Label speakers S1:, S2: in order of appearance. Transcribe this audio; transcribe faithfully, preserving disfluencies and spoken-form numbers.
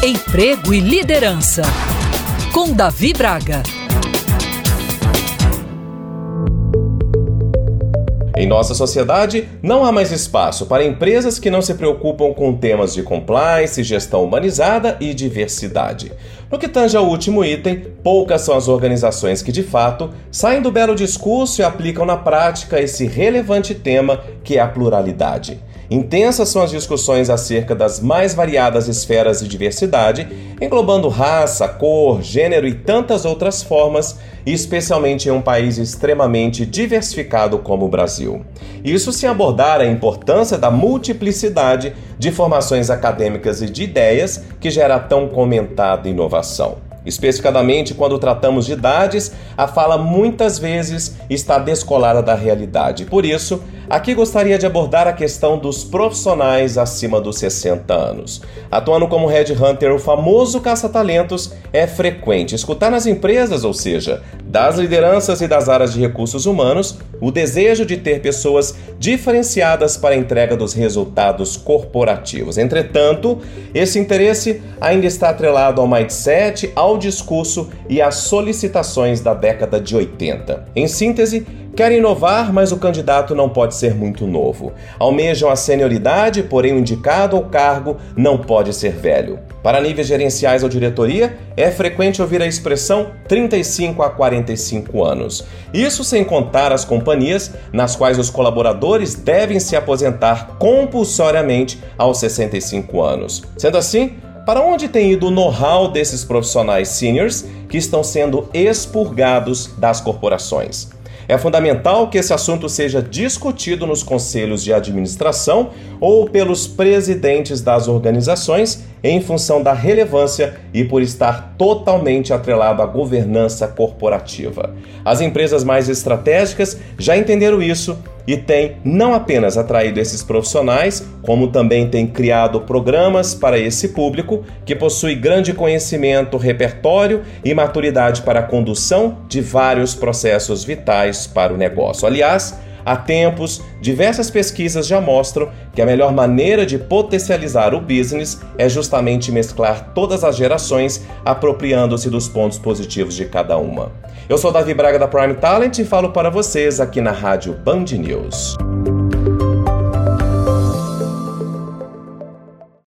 S1: Emprego e Liderança, com Davi Braga.
S2: Em nossa sociedade, não há mais espaço para empresas que não se preocupam com temas de compliance, gestão humanizada e diversidade. No que tange ao último item, poucas são as organizações que, de fato, saem do belo discurso e aplicam na prática esse relevante tema que é a pluralidade. Intensas são as discussões acerca das mais variadas esferas de diversidade, englobando raça, cor, gênero e tantas outras formas, especialmente em um país extremamente diversificado como o Brasil. Isso sem abordar a importância da multiplicidade de formações acadêmicas e de ideias que gera tão comentada inovação. Especificadamente, quando tratamos de idades, a fala muitas vezes está descolada da realidade. Por isso, aqui gostaria de abordar a questão dos profissionais acima dos sessenta anos. Atuando como headhunter, o famoso caça-talentos, é frequente escutar nas empresas, ou seja, das lideranças e das áreas de recursos humanos, o desejo de ter pessoas diferenciadas para a entrega dos resultados corporativos. Entretanto, esse interesse ainda está atrelado ao mindset, ao discurso e às solicitações da década de oitenta. Em síntese, querem inovar, mas o candidato não pode ser muito novo. Almejam a senioridade, porém o indicado ao cargo não pode ser velho. Para níveis gerenciais ou diretoria, é frequente ouvir a expressão trinta e cinco a quarenta e cinco anos. Isso sem contar as companhias nas quais os colaboradores devem se aposentar compulsoriamente aos sessenta e cinco anos. Sendo assim, para onde tem ido o know-how desses profissionais seniors que estão sendo expurgados das corporações? É fundamental que esse assunto seja discutido nos conselhos de administração ou pelos presidentes das organizações em função da relevância e por estar totalmente atrelado à governança corporativa. As empresas mais estratégicas já entenderam isso e têm não apenas atraído esses profissionais, como também têm criado programas para esse público que possui grande conhecimento, repertório e maturidade para a condução de vários processos vitais para o negócio. Aliás, há tempos, diversas pesquisas já mostram que a melhor maneira de potencializar o business é justamente mesclar todas as gerações, apropriando-se dos pontos positivos de cada uma. Eu sou Davi Braga da Prime Talent e falo para vocês aqui na Rádio Band News.